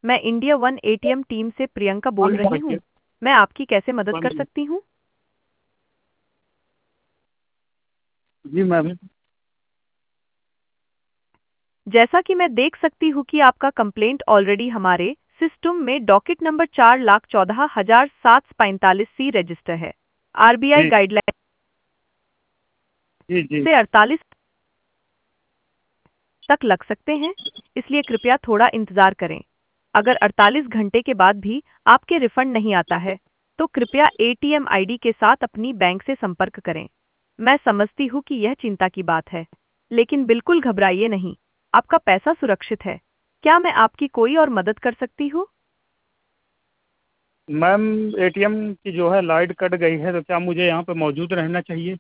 मैं India one ATM team से प्रियंका बोल रही हूँ। मैं आपकी कैसे मदद कर सकती हूँ? जी मैम। जैसा कि मैं देख सकती हूँ कि आपका कंप्लेंट ऑलरेडी हमारे सिस्टम में डॉकेट नंबर 4,14,745 सी रजिस्टर है। आरबीआई जी गाइडलाइन जी जी। से 48 तक लग सकते हैं, इसलिए कृपया थोड़ा इंतजार करें। अगर 48 घंटे के बाद भी आपके रिफंड नहीं आता है, तो कृपया एटीएम आईडी के साथ अपनी बैंक से संपर्क करें। मैं समझती हूँ कि यह चिंता की बात है, लेकिन बिल्कुल घबराइए नहीं, आपका पैसा सुरक्षित है। क्या मैं आपकी कोई और मदद कर सकती हूँ? मैम, एटीएम की जो है लाइट कट गई है, तो क्या मुझे यहाँ पे मौजूद रहना चाहिए?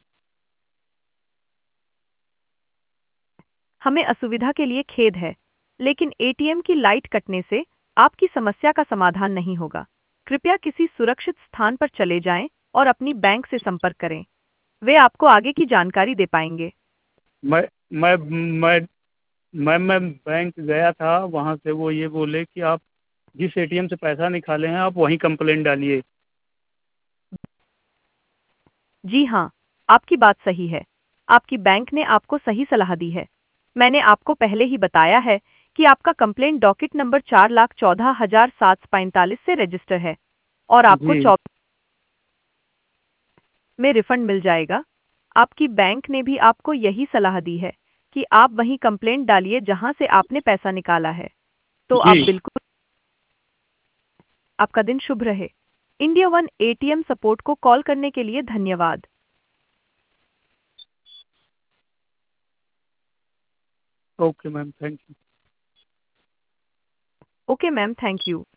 हमें असुविधा के लिए खेद है, लेकिन एटीएम की लाइट कटने से आपकी समस्या का समाधान नहीं होगा। कृपया किसी सुरक्षित स्थान पर चले जाएं और अपनी बैंक से संपर्क करें। वे आपको आगे की जानकारी दे पाएंगे। मैं मैं मैं मैं बैंक गया था, वहाँ से वो ये बोले कि आप जिस एटीएम से पैसा निकाले हैं आप वहीं कंप्लेंट डालिए। जी हाँ, आपकी बात सही है। आपकी बैंक ने आपको सही सलाह दी है। मैंने आपको पहले ही बताया है कि आपका कंप्लेंट डॉकेट नंबर 4,14,745 से रजिस्टर है और आपको जी 24 में रिफंड मिल जाएगा। आपकी बैंक ने भी आपको यही सलाह दी है कि आप वहीं कंप्लेंट डालिए जहां से आपने पैसा निकाला है। तो आप जी। बिल्कुल। आपका दिन शुभ रहे। इंडिया वन एटीएम सपोर्ट को कॉल करने के लिए धन्यवाद। Okay ma'am, thank you. Okay ma'am, thank you.